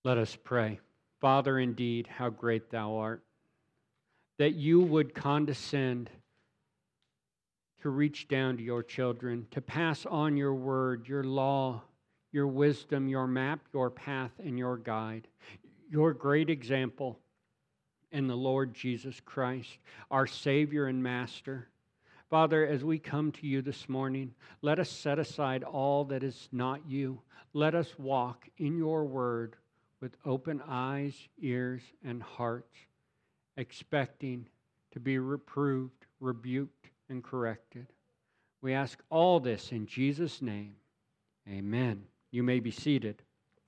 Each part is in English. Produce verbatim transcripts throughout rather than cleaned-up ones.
Let us pray. Father, indeed, how great thou art, that you would condescend to reach down to your children, to pass on your word, your law, your wisdom, your map, your path, and your guide, your great example in the Lord Jesus Christ, our Savior and Master. Father, as we come to you this morning, let us set aside all that is not you. Let us walk in your word with open eyes, ears, and hearts, expecting to be reproved, rebuked, and corrected. We ask all this in Jesus' name. Amen. You may be seated.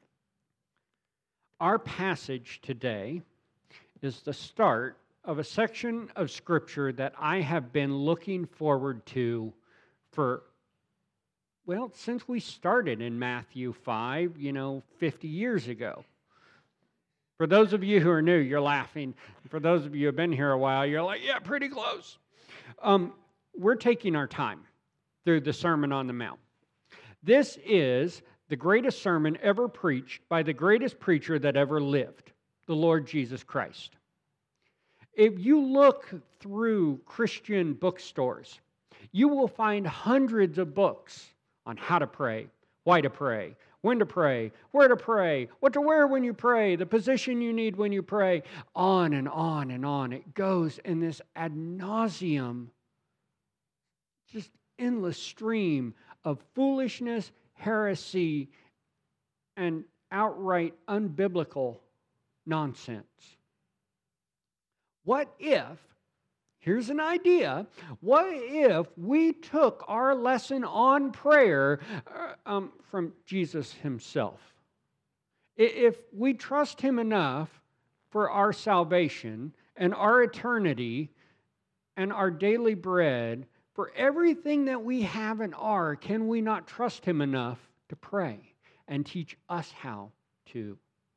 Our passage today is the start of a section of Scripture that I have been looking forward to for, well, since we started in Matthew five, you know, fifty years ago. For those of you who are new, you're laughing. For those of you who have been here a while, you're like, yeah, pretty close. Um, we're taking our time through the Sermon on the Mount. This is the greatest sermon ever preached by the greatest preacher that ever lived, the Lord Jesus Christ. If you look through Christian bookstores, you will find hundreds of books on how to pray, why to pray, when to pray, where to pray, what to wear when you pray, the position you need when you pray, on and on and on. It goes in this ad nauseum, just endless stream of foolishness, heresy, and outright unbiblical nonsense. What if, here's an idea, what if we took our lesson on prayer uh, um, from Jesus himself? If we trust him enough for our salvation and our eternity and our daily bread, for everything that we have and are, can we not trust him enough to pray and teach us how to?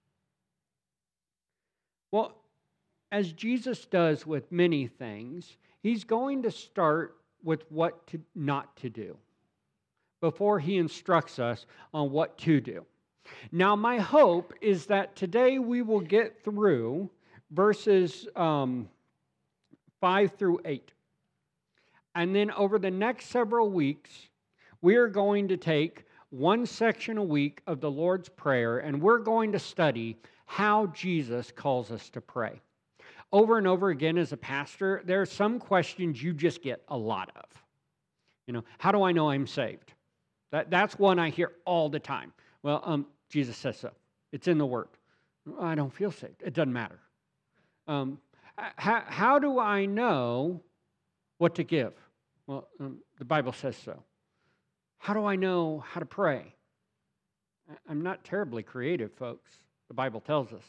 Well, as Jesus does with many things, he's going to start with what to not to do before he instructs us on what to do. Now, my hope is that today we will get through verses um, five through eight. And then over the next several weeks, we are going to take one section a week of the Lord's Prayer, and we're going to study how Jesus calls us to pray. Over and over again as a pastor, there are some questions you just get a lot of. You know, how do I know I'm saved? That, that's one I hear all the time. Well, um, Jesus says so. It's in the Word. I don't feel saved. It doesn't matter. Um, how, how do I know what to give? Well, um, the Bible says so. How do I know how to pray? I'm not terribly creative, folks. The Bible tells us.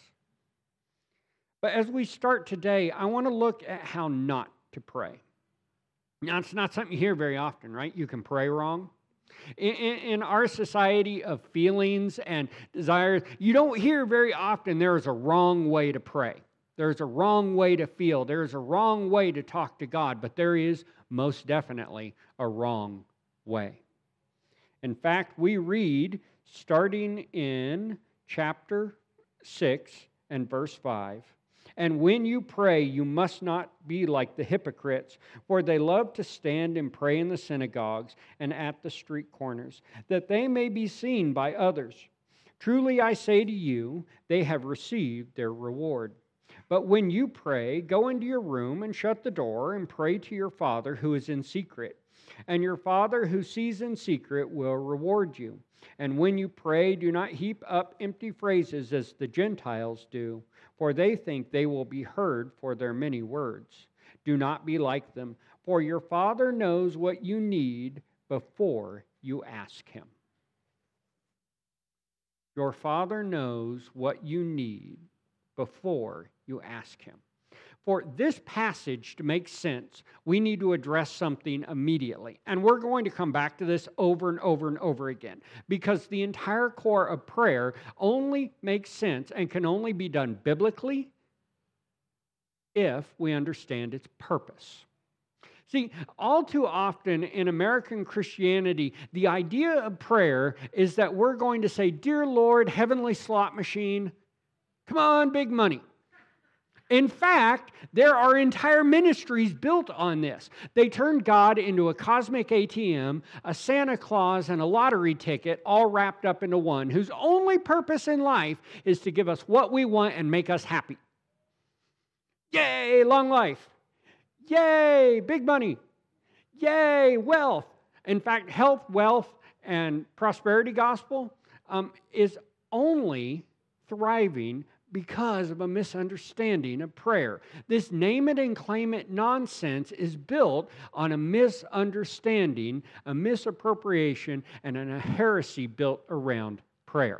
But as we start today, I want to look at how not to pray. Now, it's not something you hear very often, right? You can pray wrong. In, in, in our society of feelings and desires, you don't hear very often there is a wrong way to pray. There's a wrong way to feel. There's a wrong way to talk to God, but there is most definitely a wrong way. In fact, we read starting in chapter six and verse five, "And when you pray, you must not be like the hypocrites, for they love to stand and pray in the synagogues and at the street corners, that they may be seen by others. Truly I say to you, they have received their reward. But when you pray, go into your room and shut the door and pray to your Father who is in secret. And your Father who sees in secret will reward you. And when you pray, do not heap up empty phrases as the Gentiles do, for they think they will be heard for their many words. Do not be like them, for your Father knows what you need before you ask him." Your Father knows what you need before you ask him. For this passage to make sense, we need to address something immediately. And we're going to come back to this over and over and over again, because the entire core of prayer only makes sense and can only be done biblically if we understand its purpose. See, all too often in American Christianity, the idea of prayer is that we're going to say, "Dear Lord, heavenly slot machine, Come on, big money. In fact, there are entire ministries built on this. They turned God into a cosmic A T M, a Santa Claus, and a lottery ticket, all wrapped up into one, whose only purpose in life is to give us what we want and make us happy. Yay, long life. Yay, big money. Yay, wealth. In fact, health, wealth, and prosperity gospel um, is only thriving because of a misunderstanding of prayer. This name it and claim it nonsense is built on a misunderstanding, a misappropriation, and a heresy built around prayer.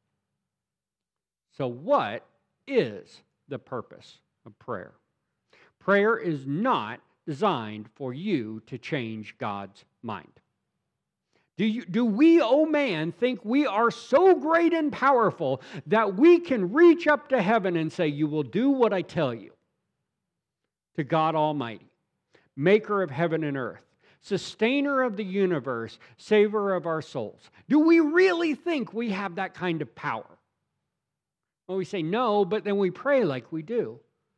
So what is the purpose of prayer? Prayer is not designed for you to change God's mind. Do, you, do we, oh man, think we are so great and powerful that we can reach up to heaven and say, you will do what I tell you? To God Almighty, maker of heaven and earth, sustainer of the universe, savior of our souls. Do we really think we have that kind of power? Well, we say no, but then we pray like we do.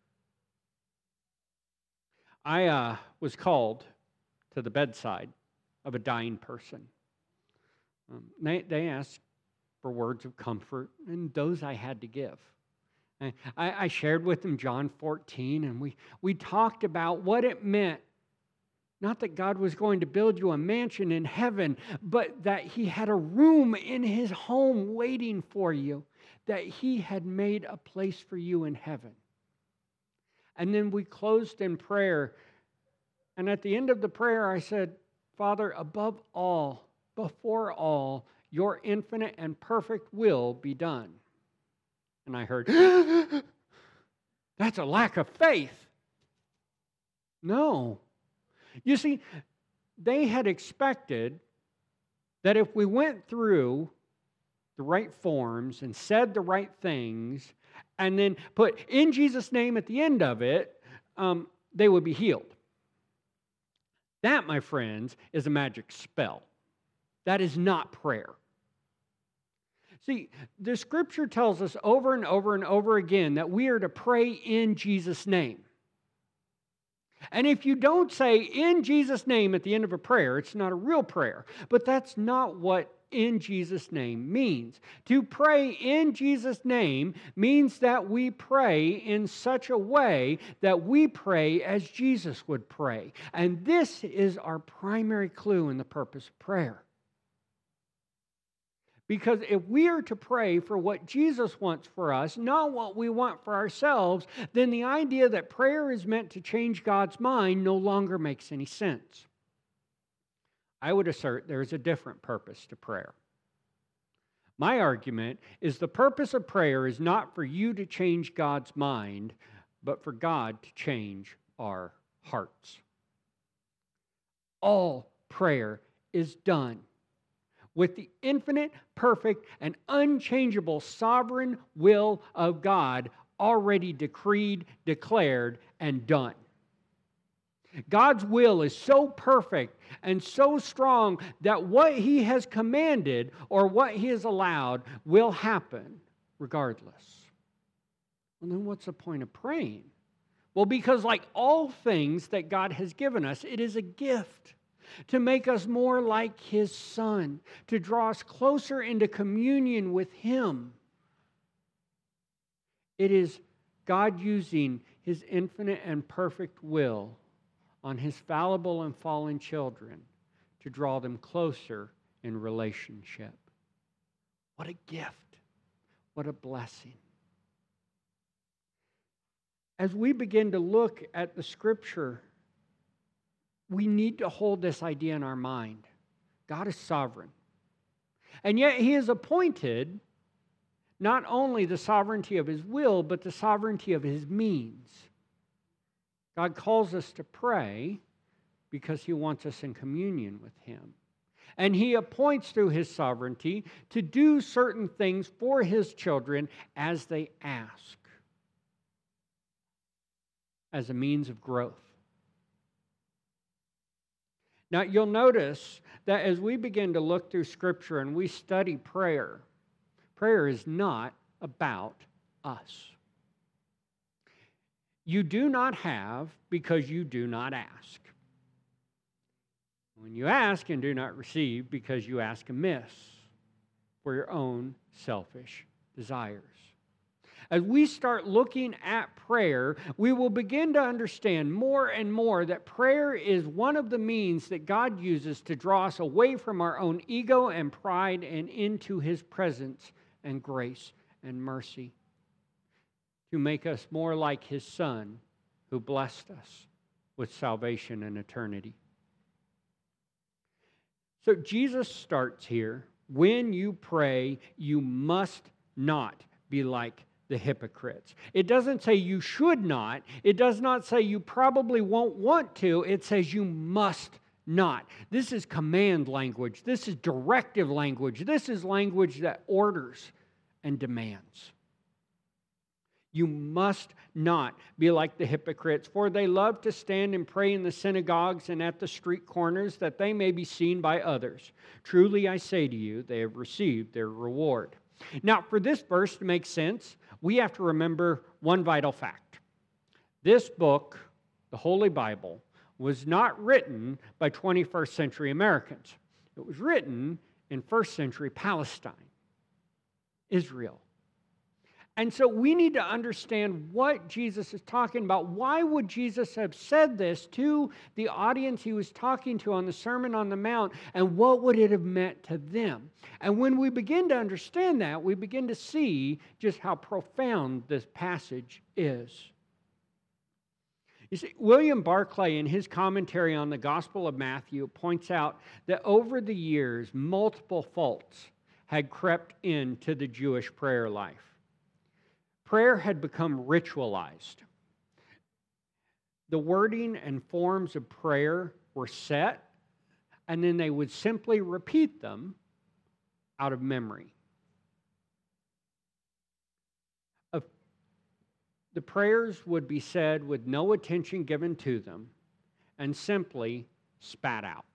I uh, was called to the bedside of a dying person. Um, they, they asked for words of comfort, and those I had to give. I, I shared with them John fourteen, and we, we talked about what it meant. Not that God was going to build you a mansion in heaven, but that He had a room in His home waiting for you, that He had made a place for you in heaven. And then we closed in prayer, and at the end of the prayer I said, Father, above all, before all, your infinite and perfect will be done. And I heard, that's a lack of faith. No. You see, they had expected that if we went through the right forms and said the right things and then put in Jesus' name at the end of it, um, they would be healed. That, my friends, is a magic spell. That is not prayer. See, the Scripture tells us over and over and over again that we are to pray in Jesus' name. And if you don't say in Jesus' name at the end of a prayer, it's not a real prayer. But that's not what in Jesus' name means. To pray in Jesus' name means that we pray in such a way that we pray as Jesus would pray. And this is our primary clue in the purpose of prayer. Because if we are to pray for what Jesus wants for us, not what we want for ourselves, then the idea that prayer is meant to change God's mind no longer makes any sense. I would assert there is a different purpose to prayer. My argument is the purpose of prayer is not for you to change God's mind, but for God to change our hearts. All prayer is done with the infinite, perfect, and unchangeable sovereign will of God already decreed, declared, and done. God's will is so perfect and so strong that what He has commanded or what He has allowed will happen regardless. Well, then what's the point of praying? Well, because like all things that God has given us, it is a gift to make us more like His Son, to draw us closer into communion with Him. It is God using His infinite and perfect will on His fallible and fallen children to draw them closer in relationship. What a gift. What a blessing. As we begin to look at the Scripture, we need to hold this idea in our mind. God is sovereign. And yet He has appointed not only the sovereignty of His will, but the sovereignty of His means. God calls us to pray because He wants us in communion with Him. And He appoints through His sovereignty to do certain things for His children as they ask, as a means of growth. Now, you'll notice that as we begin to look through Scripture and we study prayer, prayer is not about us. You do not have because you do not ask. When you ask and do not receive because you ask amiss for your own selfish desires. As we start looking at prayer, we will begin to understand more and more that prayer is one of the means that God uses to draw us away from our own ego and pride and into His presence and grace and mercy, to make us more like His Son who blessed us with salvation and eternity. So Jesus starts here. When you pray, you must not be like the hypocrites. It doesn't say you should not. It does not say you probably won't want to. It says you must not. This is command language. This is directive language. This is language that orders and demands. You must not be like the hypocrites, for they love to stand and pray in the synagogues and at the street corners, that they may be seen by others. Truly I say to you, they have received their reward. Now, for this verse to make sense, we have to remember one vital fact. This book, the Holy Bible, was not written by twenty-first century Americans. It was written in first century Palestine, Israel. And so we need to understand what Jesus is talking about. Why would Jesus have said this to the audience he was talking to on the Sermon on the Mount, and what would it have meant to them? And when we begin to understand that, we begin to see just how profound this passage is. You see, William Barclay, in his commentary on the Gospel of Matthew, points out that over the years, multiple faults had crept into the Jewish prayer life. Prayer had become ritualized. The wording and forms of prayer were set, and then they would simply repeat them out of memory. The prayers would be said with no attention given to them and simply spat out.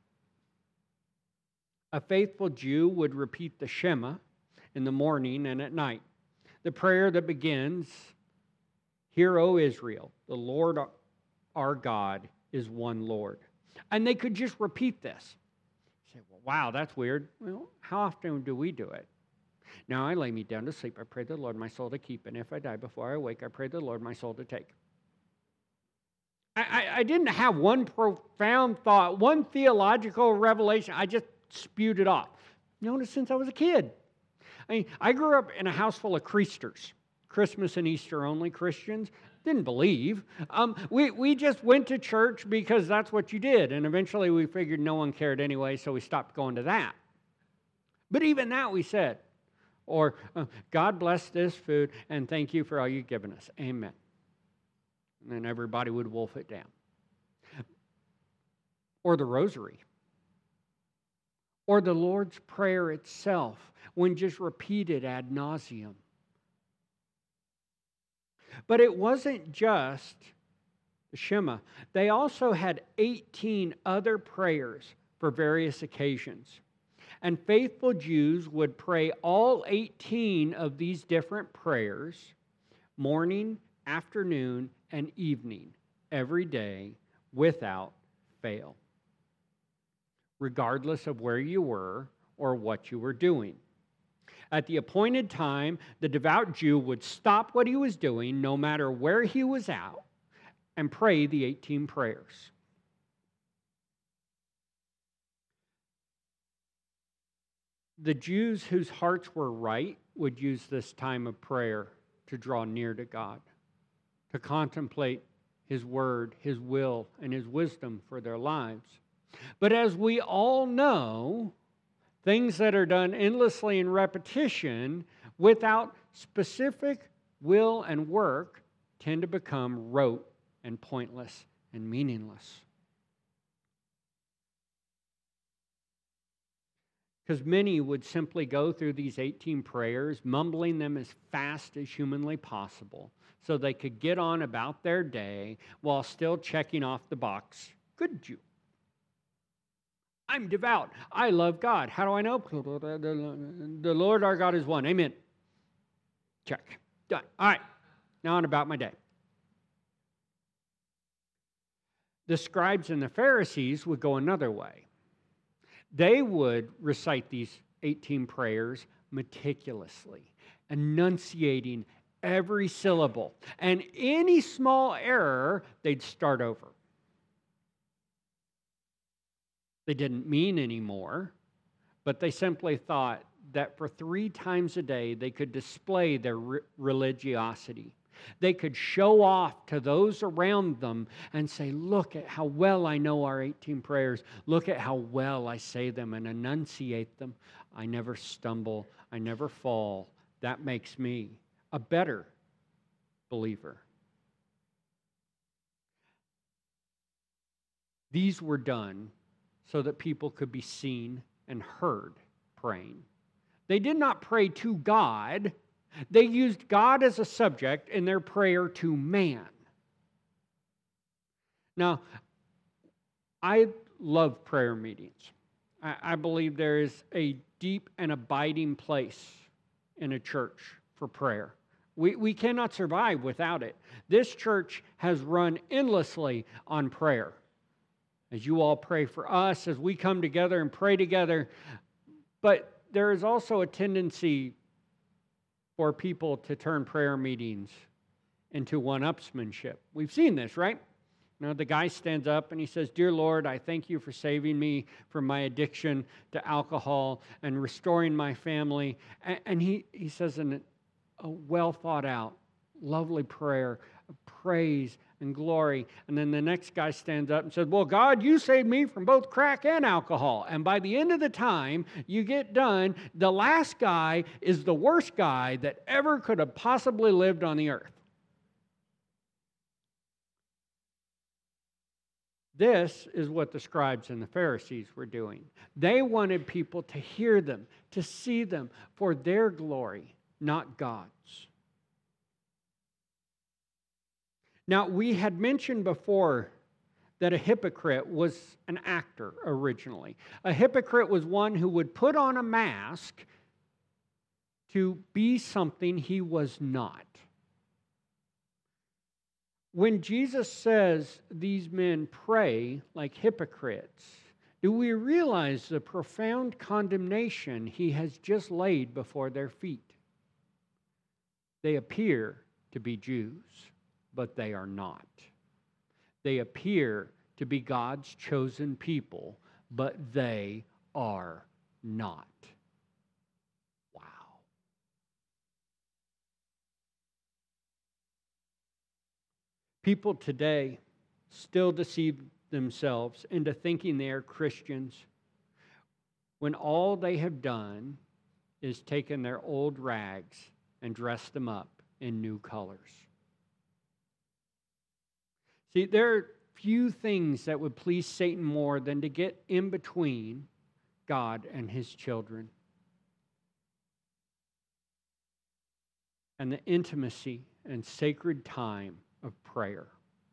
A faithful Jew would repeat the Shema in the morning and at night. The prayer that begins, "Hear, O Israel, the Lord our God is one Lord." And they could just repeat this. You say, well, wow, that's weird. Well, how often do we do it? Now I lay me down to sleep. I pray the Lord my soul to keep. And if I die before I awake, I pray the Lord my soul to take. I, I, I didn't have one profound thought, one theological revelation. I just spewed it off. Notice since I was a kid. I mean, I grew up in a house full of Creasters, Christmas and Easter only Christians. Didn't believe. Um, we, we just went to church because that's what you did. And eventually we figured no one cared anyway, so we stopped going to that. But even that we said, or uh, God bless this food and thank you for all you've given us. Amen. And then everybody would wolf it down. Or the rosary. Or the Lord's Prayer itself, when just repeated ad nauseum. But it wasn't just the Shema. They also had eighteen other prayers for various occasions. And faithful Jews would pray all eighteen of these different prayers, morning, afternoon, and evening, every day, without fail, regardless of where you were or what you were doing. At the appointed time, the devout Jew would stop what he was doing, no matter where he was at, and pray the eighteen prayers. The Jews whose hearts were right would use this time of prayer to draw near to God, to contemplate His word, His will, and His wisdom for their lives. But as we all know, things that are done endlessly in repetition without specific will and work tend to become rote and pointless and meaningless. Because many would simply go through these eighteen prayers, mumbling them as fast as humanly possible, so they could get on about their day while still checking off the box, good Jew. I'm devout. I love God. How do I know? The Lord our God is one. Amen. Check. Done. All right. Now on about my day. The scribes and the Pharisees would go another way. They would recite these eighteen prayers meticulously, enunciating every syllable. And any small error, they'd start over. They didn't mean any more, but they simply thought that for three times a day they could display their re- religiosity. They could show off to those around them and say, look at how well I know our eighteen prayers. Look at how well I say them and enunciate them. I never stumble. I never fall. That makes me a better believer. These were done so that people could be seen and heard praying. They did not pray to God. They used God as a subject in their prayer to man. Now, I love prayer meetings. I, I believe there is a deep and abiding place in a church for prayer. We, we cannot survive without it. This church has run endlessly on prayer. As you all pray for us, as we come together and pray together. But there is also a tendency for people to turn prayer meetings into one-upsmanship. We've seen this, right? You know, the guy stands up and he says, Dear Lord, I thank you for saving me from my addiction to alcohol and restoring my family. And, and he, he says in a well-thought-out, lovely prayer of praise and glory. And then the next guy stands up and says, well, God, you saved me from both crack and alcohol. And by the end of the time you get done, the last guy is the worst guy that ever could have possibly lived on the earth. This is what the scribes and the Pharisees were doing. They wanted people to hear them, to see them for their glory, not God's. Now, we had mentioned before that a hypocrite was an actor originally. A hypocrite was one who would put on a mask to be something he was not. When Jesus says these men pray like hypocrites, do we realize the profound condemnation he has just laid before their feet? They appear to be Jews, but they are not. They appear to be God's chosen people, but they are not. Wow. People today still deceive themselves into thinking they are Christians when all they have done is taken their old rags and dressed them up in new colors. See, there are few things that would please Satan more than to get in between God and his children. And the intimacy and sacred time of prayer.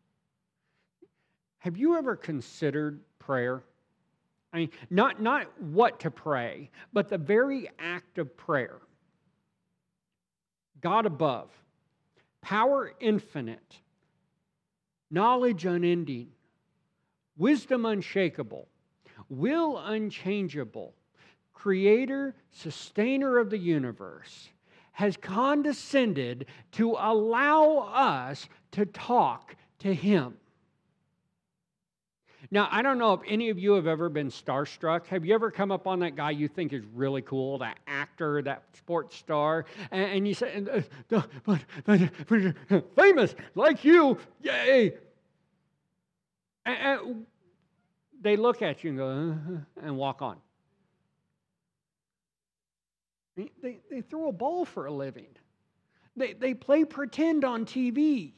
Have you ever considered prayer? I mean, not, not what to pray, but the very act of prayer. God above, power infinite, knowledge unending, wisdom unshakable, will unchangeable, creator, sustainer of the universe, has condescended to allow us to talk to him. Now, I don't know if any of you have ever been starstruck. Have you ever come up on that guy you think is really cool, that actor, that sports star, and, and you say, uh, but, but, but, famous like you, yay! And, and they look at you and go, uh, and walk on. They, they throw a ball for a living. They, they play pretend on T V.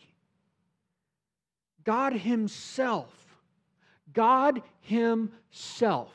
God himself, God himself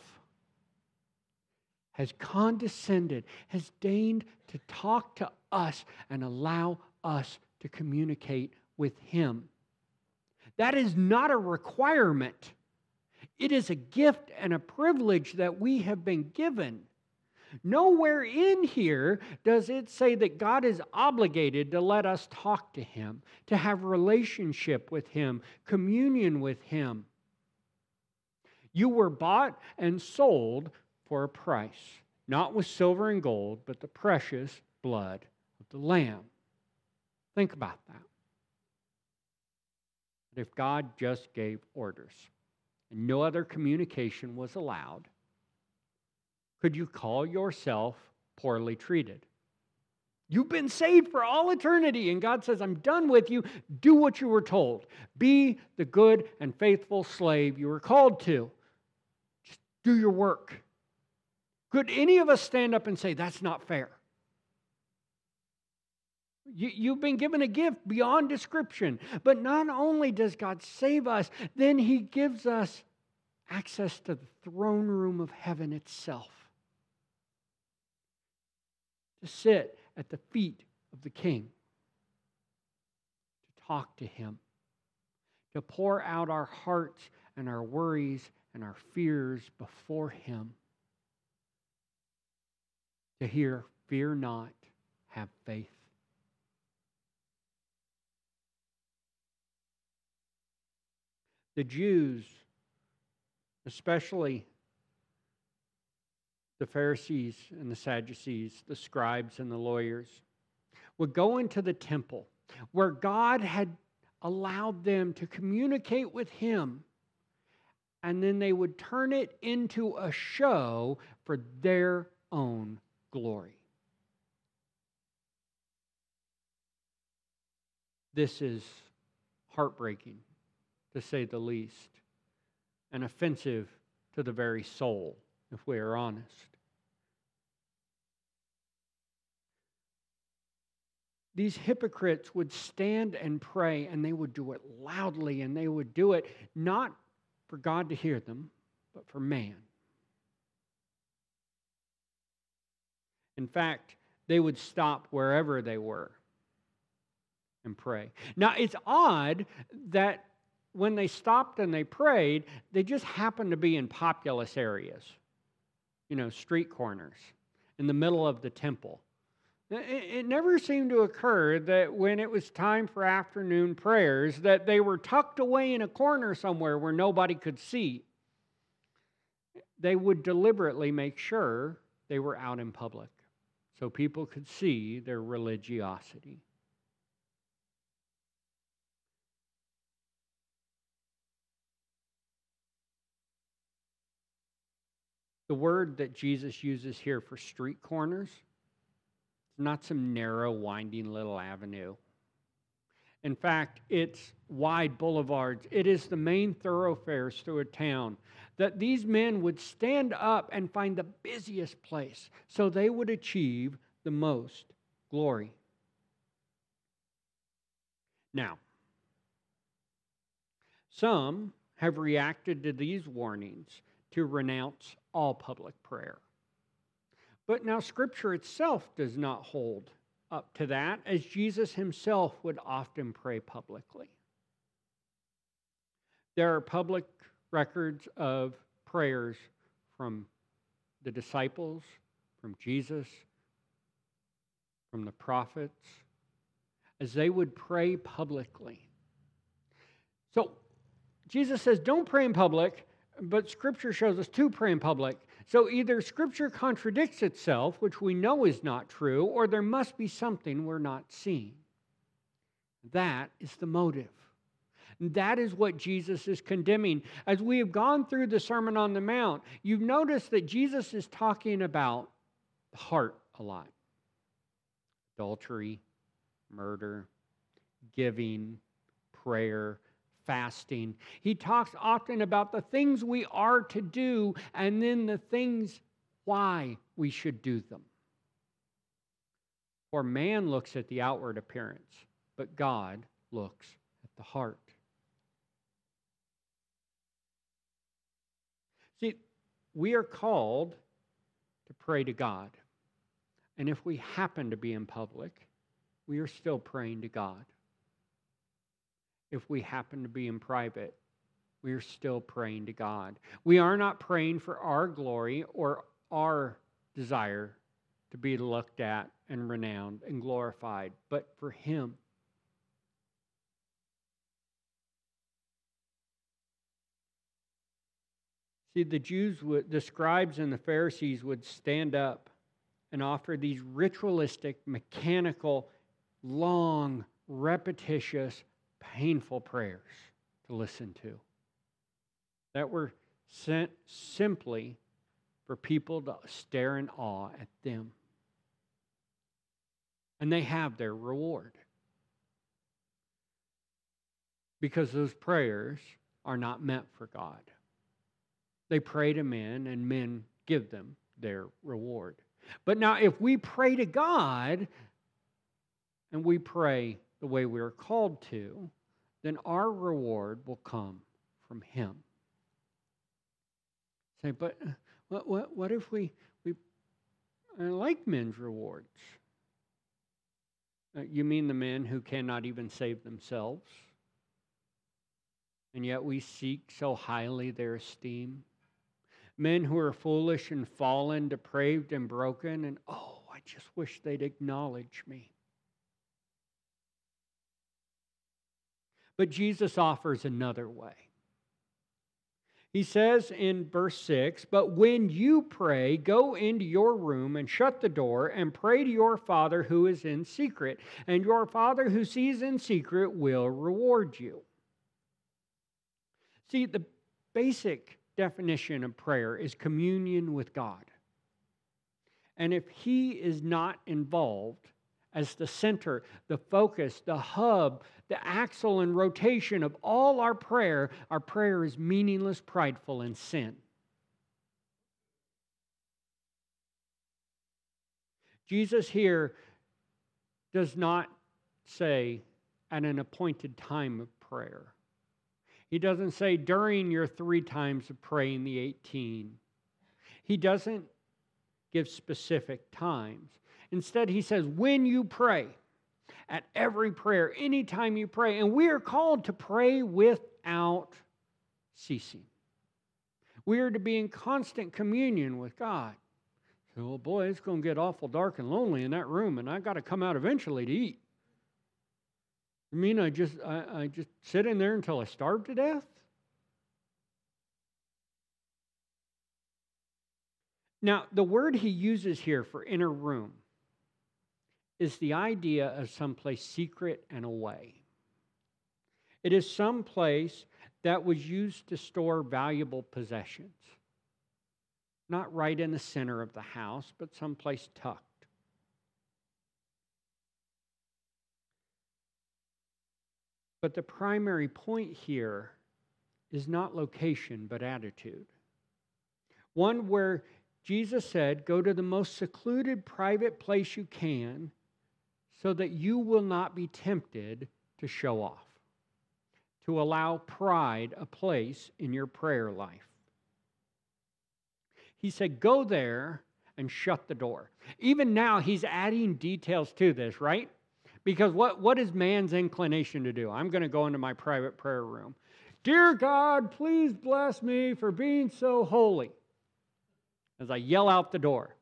has condescended, has deigned to talk to us and allow us to communicate with him. That is not a requirement. It is a gift and a privilege that we have been given. Nowhere in here does it say that God is obligated to let us talk to Him, to have relationship with Him, communion with Him. You were bought and sold for a price, not with silver and gold, but the precious blood of the Lamb. Think about that. But if God just gave orders and no other communication was allowed, could you call yourself poorly treated? You've been saved for all eternity, and God says, I'm done with you. Do what you were told. Be the good and faithful slave you were called to. Just do your work. Could any of us stand up and say, that's not fair? You, you've been given a gift beyond description. But not only does God save us, then He gives us access to the throne room of heaven itself. To sit at the feet of the King. To talk to Him. To pour out our hearts and our worries and our fears before Him. To hear, fear not, have faith. The Jews, especially the Pharisees and the Sadducees, the scribes and the lawyers, would go into the temple where God had allowed them to communicate with Him, and then they would turn it into a show for their own glory. This is heartbreaking, to say the least, and offensive to the very soul, if we are honest. These hypocrites would stand and pray, and they would do it loudly, and they would do it not for God to hear them, but for man. In fact, they would stop wherever they were and pray. Now, it's odd that when they stopped and they prayed, they just happened to be in populous areas, you know, street corners, in the middle of the temple. It never seemed to occur that when it was time for afternoon prayers, that they were tucked away in a corner somewhere where nobody could see. They would deliberately make sure they were out in public so people could see their religiosity. The word that Jesus uses here for street corners, it's not some narrow, winding little avenue. In fact, it's wide boulevards. It is the main thoroughfares through a town that these men would stand up and find the busiest place so they would achieve the most glory. Now, some have reacted to these warnings to renounce all public prayer. But now Scripture itself does not hold up to that, as Jesus Himself would often pray publicly. There are public records of prayers from the disciples, from Jesus, from the prophets, as they would pray publicly. So Jesus says, don't pray in public, but Scripture shows us to pray in public. So either Scripture contradicts itself, which we know is not true, or there must be something we're not seeing. That is the motive. That is what Jesus is condemning. As we have gone through the Sermon on the Mount, you've noticed that Jesus is talking about the heart a lot. Adultery, murder, giving, prayer, fasting. He talks often about the things we are to do and then the things why we should do them. For man looks at the outward appearance, but God looks at the heart. See, we are called to pray to God. And if we happen to be in public, we are still praying to God. If we happen to be in private, we are still praying to God. We are not praying for our glory or our desire to be looked at and renowned and glorified, but for Him. See, the Jews, would, the scribes and the Pharisees would stand up and offer these ritualistic, mechanical, long, repetitious, painful prayers to listen to that were sent simply for people to stare in awe at them. And they have their reward. Because those prayers are not meant for God. They pray to men, and men give them their reward. But now, if we pray to God, and we pray the way we are called to, then our reward will come from Him. Say, but what, what, what if we, we I like men's rewards? Uh, you mean the men who cannot even save themselves? And yet we seek so highly their esteem? Men who are foolish and fallen, depraved and broken, and oh, I just wish they'd acknowledge me. But Jesus offers another way. He says in verse six, "But when you pray, go into your room and shut the door and pray to your Father who is in secret, and your Father who sees in secret will reward you." See, the basic definition of prayer is communion with God. And if He is not involved as the center, the focus, the hub, the axle and rotation of all our prayer, our prayer is meaningless, prideful, and sin. Jesus here does not say at an appointed time of prayer. He doesn't say during your three times of praying the eighteen. He doesn't give specific times. Instead, He says, when you pray, at every prayer, anytime you pray, and we are called to pray without ceasing. We are to be in constant communion with God. So, oh boy, it's going to get awful dark and lonely in that room, and I've got to come out eventually to eat. You mean I just I, I just sit in there until I starve to death? Now, the word He uses here for inner room is the idea of someplace secret and away. It is some place that was used to store valuable possessions. Not right in the center of the house, but someplace tucked. But the primary point here is not location, but attitude. One where Jesus said, go to the most secluded private place you can so that you will not be tempted to show off, to allow pride a place in your prayer life. He said, go there and shut the door. Even now, He's adding details to this, right? Because what, what is man's inclination to do? I'm going to go into my private prayer room. Dear God, please bless me for being so holy. As I yell out the door.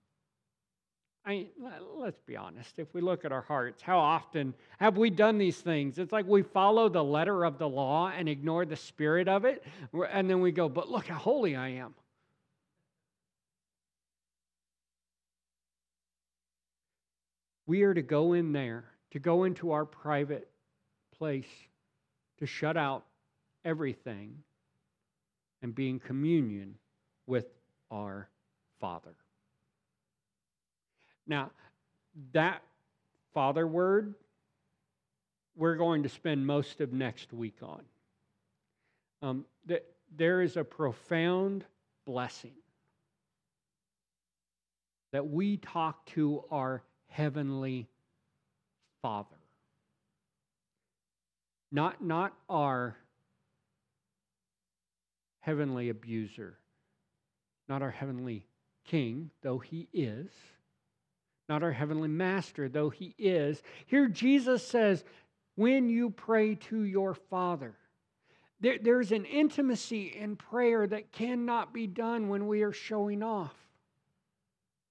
I, let's be honest. If we look at our hearts, how often have we done these things? It's like we follow the letter of the law and ignore the spirit of it. And then we go, but look how holy I am. We are to go in there, to go into our private place, to shut out everything and be in communion with our Father. Now, that Father word, we're going to spend most of next week on. Um, that there is a profound blessing that we talk to our Heavenly Father. Not, not our heavenly abuser. Not our heavenly king, though He is. Not our heavenly master, though He is. Here Jesus says, when you pray to your Father. There, there's an intimacy in prayer that cannot be done when we are showing off.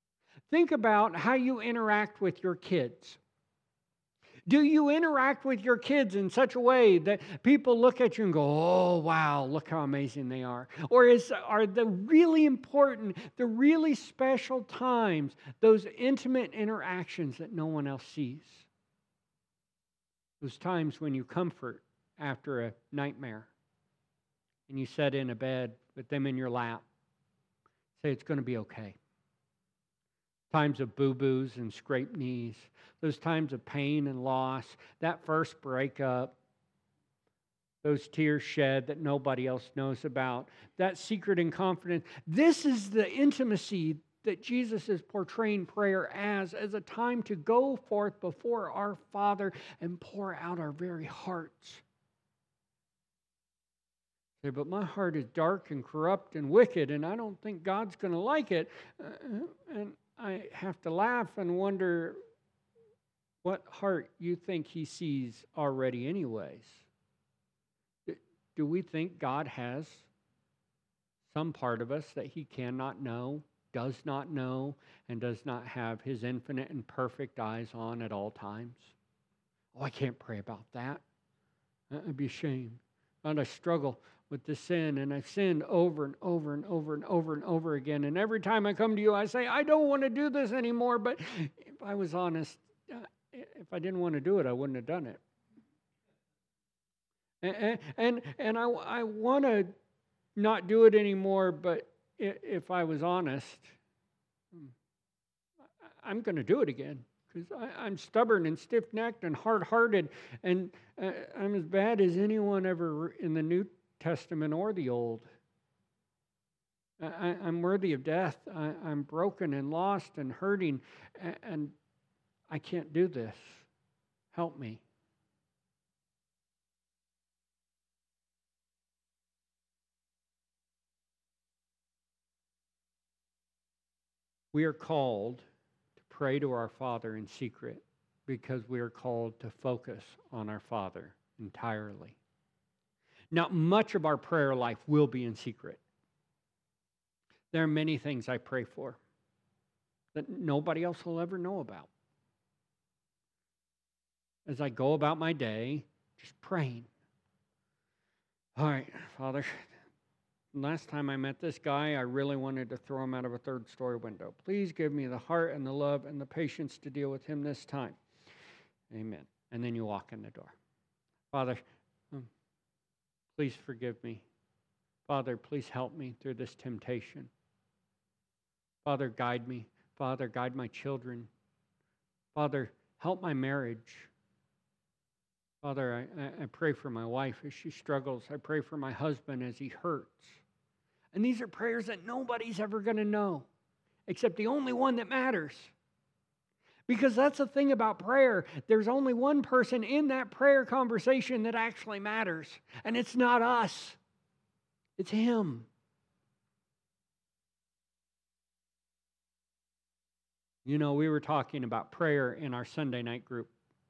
Think about how you interact with your kids. Do you interact with your kids in such a way that people look at you and go, oh, wow, look how amazing they are? Or is, are the really important, the really special times, those intimate interactions that no one else sees? Those times when you comfort after a nightmare and you sit in a bed with them in your lap, say it's going to be okay. Times of boo-boos and scraped knees, those times of pain and loss, that first breakup, those tears shed that nobody else knows about, that secret and confidence. This is the intimacy that Jesus is portraying prayer as, as a time to go forth before our Father and pour out our very hearts. Say, but my heart is dark and corrupt and wicked, and I don't think God's going to like it. Uh, and I have to laugh and wonder what heart you think He sees already anyways. Do we think God has some part of us that He cannot know, does not know, and does not have His infinite and perfect eyes on at all times? Oh, I can't pray about that. I'd be ashamed. And I struggle with the sin, and I've sinned over and over and over and over and over again. And every time I come to you, I say, I don't want to do this anymore. But if I was honest, uh, if I didn't want to do it, I wouldn't have done it. And and, and I, I want to not do it anymore, but if I was honest, I'm going to do it again. Because I'm stubborn and stiff-necked and hard-hearted, and uh, I'm as bad as anyone ever in the New Testament or the Old. I, I'm worthy of death. I, I'm broken and lost and hurting, and, and I can't do this. Help me. We are called to pray to our Father in secret because we are called to focus on our Father entirely. Now, much of our prayer life will be in secret. There are many things I pray for that nobody else will ever know about. As I go about my day, just praying. All right, Father, last time I met this guy, I really wanted to throw him out of a third-story window. Please give me the heart and the love and the patience to deal with him this time. Amen. And then you walk in the door. Father, please forgive me. Father, please help me through this temptation. Father, guide me. Father, guide my children. Father, help my marriage. Father, I, I pray for my wife as she struggles. I pray for my husband as he hurts. And these are prayers that nobody's ever going to know, except the only one that matters. Because that's the thing about prayer. There's only one person in that prayer conversation that actually matters. And it's not us. It's Him. You know, we were talking about prayer in our Sunday night group.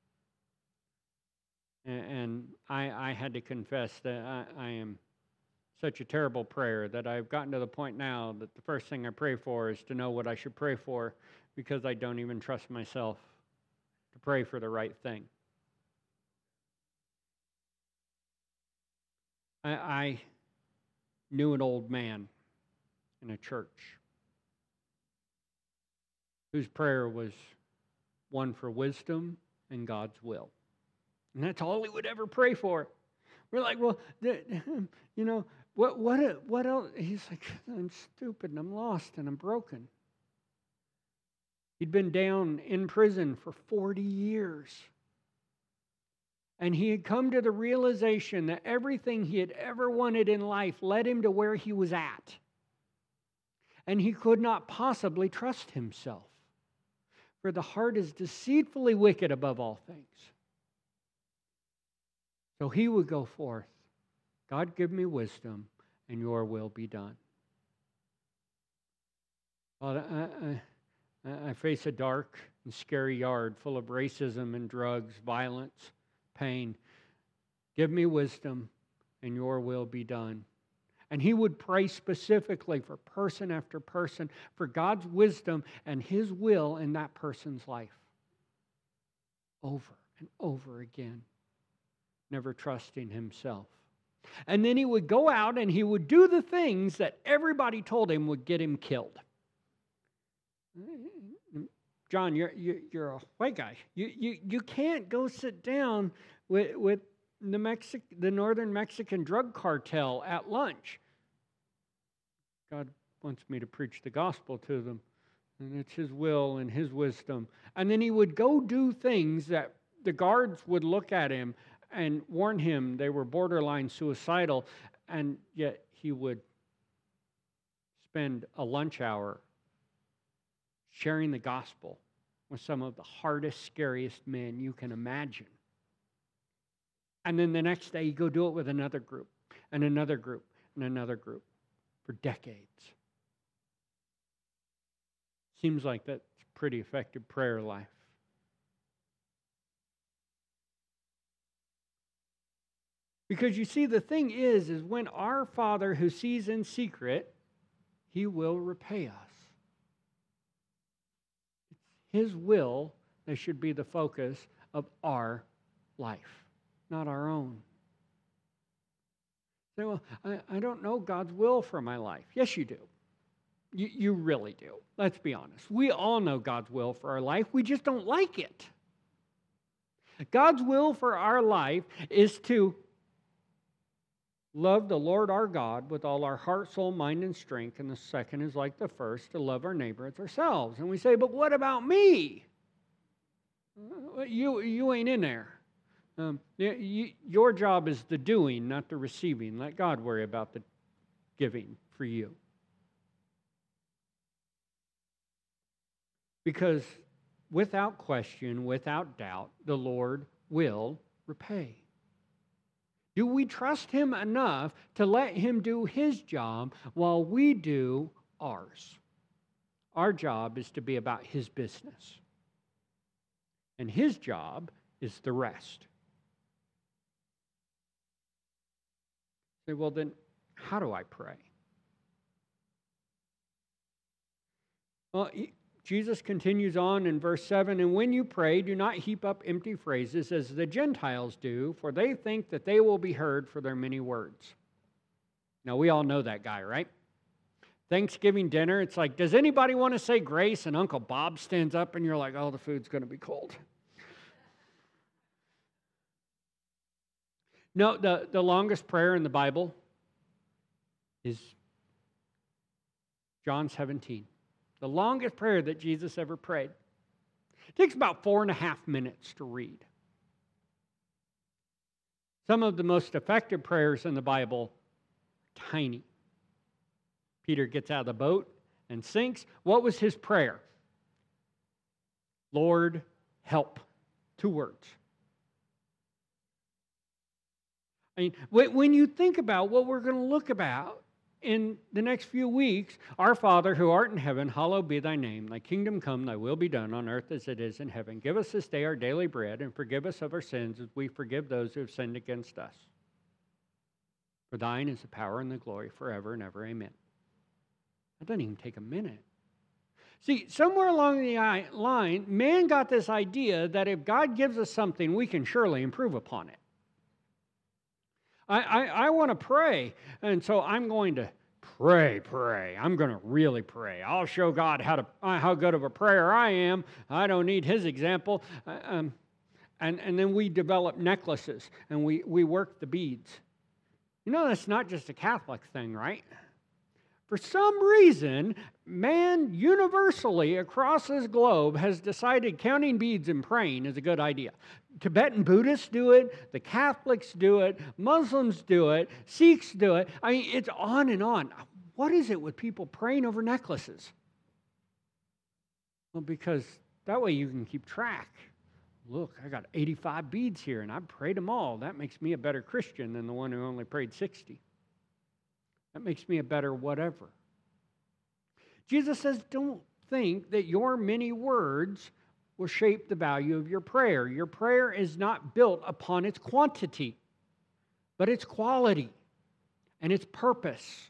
And I, I had to confess that I, I am such a terrible prayer that I've gotten to the point now that the first thing I pray for is to know what I should pray for, because I don't even trust myself to pray for the right thing. I, I knew an old man in a church whose prayer was one for wisdom and God's will. And that's all he would ever pray for. We're like, well, you know, what, what, what else? He's like, I'm stupid and I'm lost and I'm broken. He'd been down in prison for forty years. And he had come to the realization that everything he had ever wanted in life led him to where he was at. And he could not possibly trust himself. For the heart is deceitfully wicked above all things. So he would go forth. God, give me wisdom, and your will be done. Well, I, I, I face a dark and scary yard full of racism and drugs, violence, pain. Give me wisdom, and your will be done. And he would pray specifically for person after person, for God's wisdom and his will in that person's life. Over and over again, never trusting himself. And then he would go out and he would do the things that everybody told him would get him killed. John, you're, you're a white guy. You, you, you can't go sit down with, with the, Mexic, the northern Mexican drug cartel at lunch. God wants me to preach the gospel to them. And it's his will and his wisdom. And then he would go do things that the guards would look at him and warn him they were borderline suicidal. And yet he would spend a lunch hour sharing the gospel with some of the hardest, scariest men you can imagine. And then the next day, you go do it with another group, and another group, and another group for decades. Seems like that's a pretty effective prayer life. Because you see, the thing is, is when our Father who sees in secret, he will repay us. It's his will that should be the focus of our life, not our own. Say, well, I, I don't know God's will for my life. Yes, you do. You, you really do. Let's be honest. We all know God's will for our life. We just don't like it. God's will for our life is to love the Lord our God with all our heart, soul, mind, and strength. And the second is like the first, to love our neighbor as ourselves. And we say, but what about me? You, you ain't in there. Um, you, your job is the doing, not the receiving. Let God worry about the giving for you. Because without question, without doubt, the Lord will repay. Do we trust him enough to let him do his job while we do ours? Our job is to be about his business. And his job is the rest. Say, well then, how do I pray? Well, he, Jesus continues on in verse seven, and when you pray, do not heap up empty phrases as the Gentiles do, for they think that they will be heard for their many words. Now, we all know that guy, right? Thanksgiving dinner, it's like, does anybody want to say grace? And Uncle Bob stands up and you're like, oh, the food's going to be cold. No, the, the longest prayer in the Bible is John seventeen. The longest prayer that Jesus ever prayed. It takes about four and a half minutes to read. Some of the most effective prayers in the Bible are tiny. Peter gets out of the boat and sinks. What was his prayer? Lord, help. Two words. I mean, when you think about what we're going to look about in the next few weeks, our Father who art in heaven, hallowed be thy name. Thy kingdom come, thy will be done on earth as it is in heaven. Give us this day our daily bread, and forgive us of our sins as we forgive those who have sinned against us. For thine is the power and the glory forever and ever. Amen. That doesn't even take a minute. See, somewhere along the line, man got this idea that if God gives us something, we can surely improve upon it. I, I, I want to pray, and so I'm going to pray, pray. I'm going to really pray. I'll show God how to how good of a prayer I am. I don't need his example. Uh, um, and, and then we develop necklaces, and we, we work the beads. You know, that's not just a Catholic thing, right? For some reason, man universally across this globe has decided counting beads and praying is a good idea. Tibetan Buddhists do it, the Catholics do it, Muslims do it, Sikhs do it. I mean, it's on and on. What is it with people praying over necklaces? Well, because that way you can keep track. Look, I got eighty-five beads here, and I prayed them all. That makes me a better Christian than the one who only prayed sixty. That makes me a better whatever. Jesus says, don't think that your many words will shape the value of your prayer. Your prayer is not built upon its quantity, but its quality. and its purpose.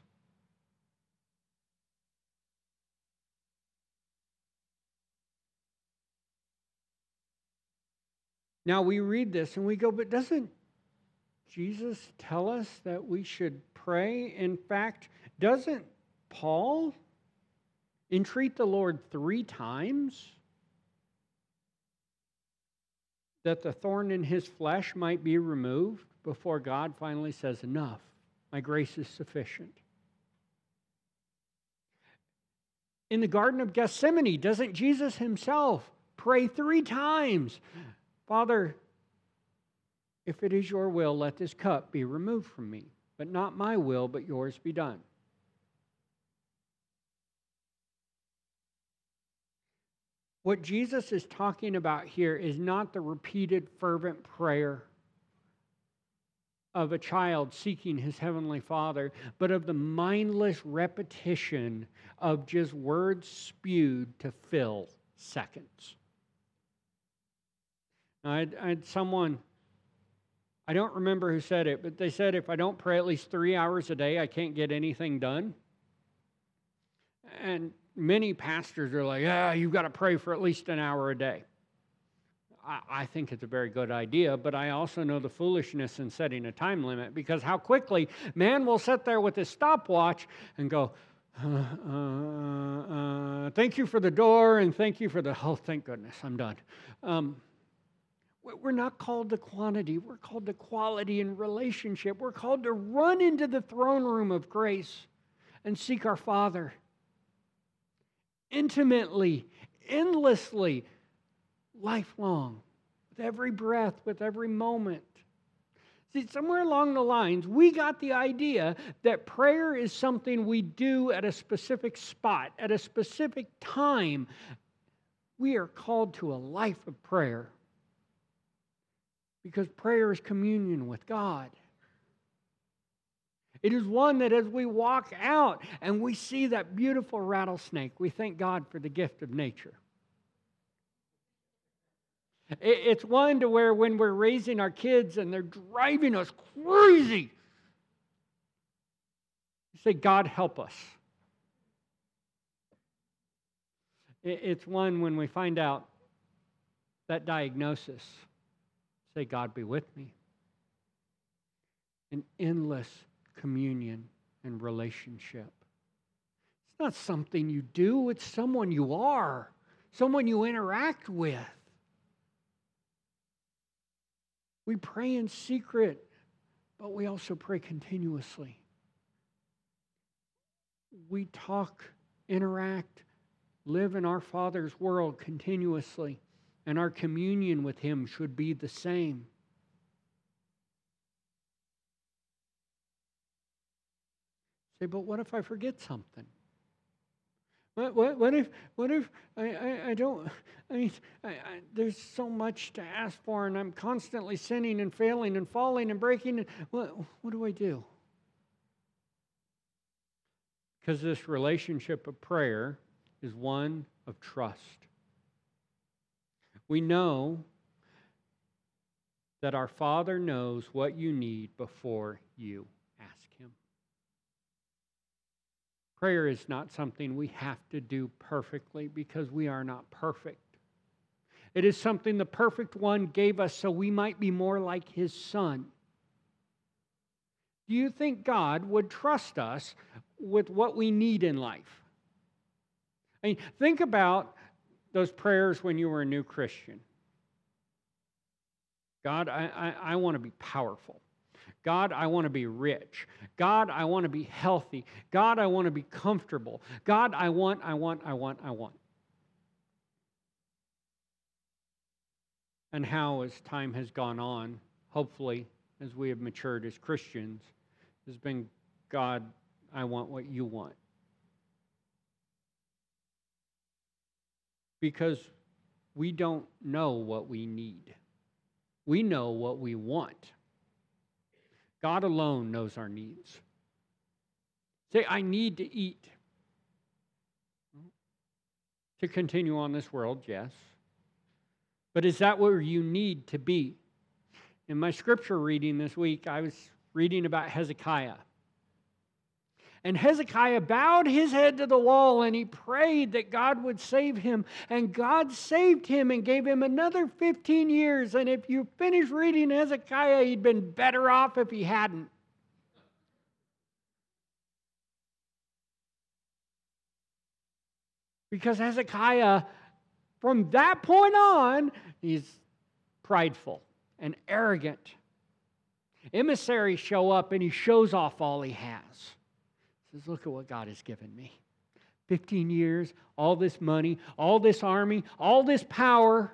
Now we read this and we go, but doesn't Jesus tell us that we should pray? In fact, doesn't Paul entreat the Lord three times that the thorn in his flesh might be removed before God finally says, enough, my grace is sufficient? In the Garden of Gethsemane, doesn't Jesus himself pray three times, Father, if it is your will, let this cup be removed from me, but not my will, but yours be done. What Jesus is talking about here is not the repeated fervent prayer of a child seeking his heavenly Father, but of the mindless repetition of just words spewed to fill seconds. I had, I had someone, I don't remember who said it, but they said if I don't pray at least three hours a day, I can't get anything done. And many pastors are like, yeah, you've got to pray for at least an hour a day. I, I think it's a very good idea, but I also know the foolishness in setting a time limit, because how quickly man will sit there with his stopwatch and go, uh, uh, uh, thank you for the door, and thank you for the, oh, thank goodness, I'm done. Um, We're not called to quantity. We're called to quality and relationship. We're called to run into the throne room of grace and seek our Father intimately, endlessly, lifelong, with every breath, with every moment. See, somewhere along the lines, we got the idea that prayer is something we do at a specific spot, at a specific time. We are called to a life of prayer, because prayer is communion with God. It is one that as we walk out and we see that beautiful rattlesnake, we thank God for the gift of nature. It's one to where when we're raising our kids and they're driving us crazy, we say, God, help us. It's one when we find out that diagnosis, say, God be with me. An endless communion and relationship. It's not something you do, it's someone you are, someone you interact with. We pray in secret, but we also pray continuously. We talk, interact, live in our Father's world continuously. And our communion with Him should be the same. Say, but what if I forget something? What, what, what if what if I, I, I don't, I mean, I, I, there's so much to ask for, and I'm constantly sinning and failing and falling and breaking. And what, what do I do? Because this relationship of prayer is one of trust. We know that our Father knows what you need before you ask Him. Prayer is not something we have to do perfectly, because we are not perfect. It is something the perfect one gave us so we might be more like His Son. Do you think God would trust us with what we need in life? I mean, think about those prayers when you were a new Christian. God, I, I, I want to be powerful. God, I want to be rich. God, I want to be healthy. God, I want to be comfortable. God, I want, I want, I want, I want. And how, as time has gone on, hopefully, as we have matured as Christians, has been, God, I want what you want. Because we don't know what we need. We know what we want. God alone knows our needs. Say, I need to eat. To continue on this world, yes. But is that where you need to be? In my scripture reading this week, I was reading about Hezekiah. And Hezekiah bowed his head to the wall and he prayed that God would save him. And God saved him and gave him another fifteen years. And if you finish reading Hezekiah, he'd been better off if he hadn't. Because Hezekiah, from that point on, he's prideful and arrogant. Emissaries show up and he shows off all he has. He says, look at what God has given me. fifteen years, all this money, all this army, all this power.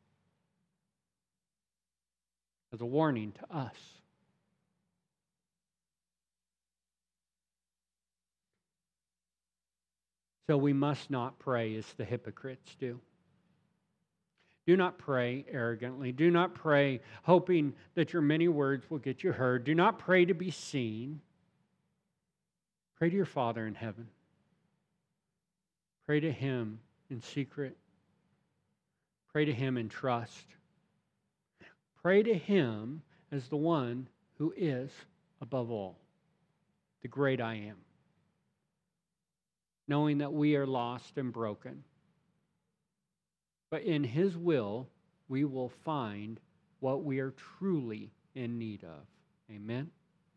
As a warning to us. So we must not pray as the hypocrites do. Do not pray arrogantly. Do not pray hoping that your many words will get you heard. Do not pray to be seen. Pray to your Father in heaven. Pray to Him in secret. Pray to Him in trust. Pray to Him as the one who is above all, the great I am. Knowing that we are lost and broken. But in His will, we will find what we are truly in need of. Amen?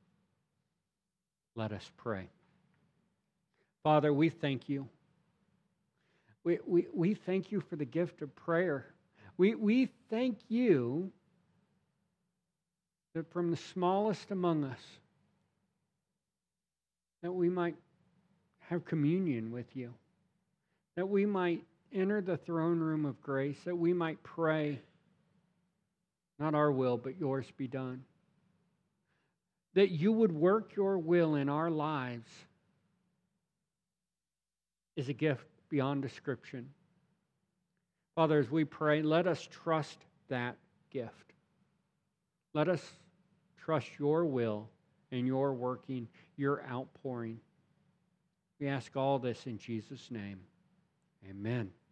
Let us pray. Father, we thank you. We, we, we thank you for the gift of prayer. We, we thank you that from the smallest among us, that we might have communion with you, that we might enter the throne room of grace, that we might pray, not our will, but yours be done. That you would work your will in our lives is a gift beyond description. Father, as we pray, let us trust that gift. Let us trust your will and your working, your outpouring. We ask all this in Jesus' name. Amen.